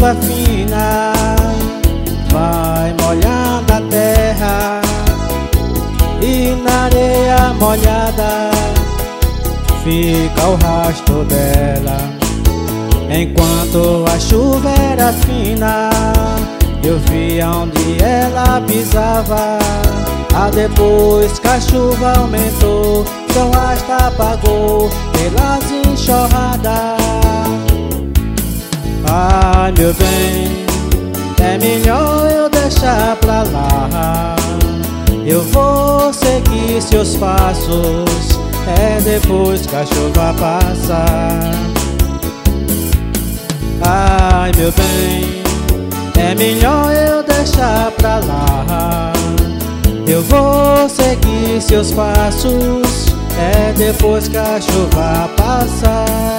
chuva fina vai molhando a terra, e na areia molhada fica o rastro dela. Enquanto a chuva era fina, eu via onde ela pisava. Depois que a chuva aumentou, seu rastro apagou pelas enxurradas. Ai, meu bem, é melhor eu deixar pra lá. Eu vou seguir seus passos, depois que a chuva passar. Ai, meu bem, é melhor eu deixar pra lá. Eu vou seguir seus passos, depois que a chuva passar.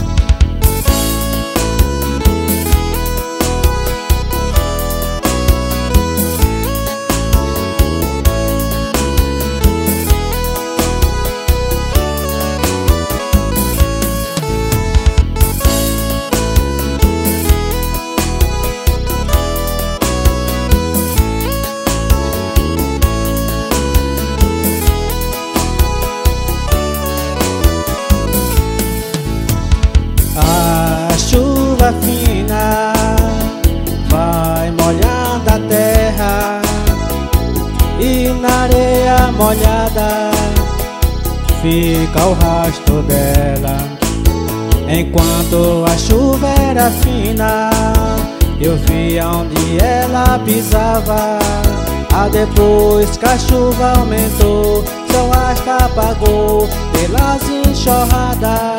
A chuva fina vai molhando a terra, e na areia molhada fica o rastro dela. Enquanto a chuva era fina, eu via onde ela pisava. Depois que a chuva aumentou, seu rastro apagou pelas enxurradas.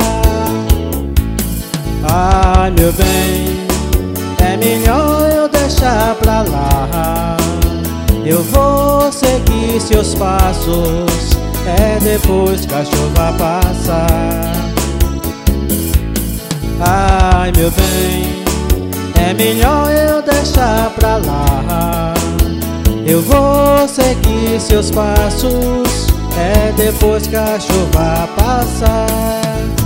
Ai, meu bem, é melhor eu deixar pra lá. Eu vou seguir seus passos, depois que a chuva passar. Ai, meu bem, é melhor eu deixar pra lá. Eu vou seguir seus passos, depois que a chuva passar.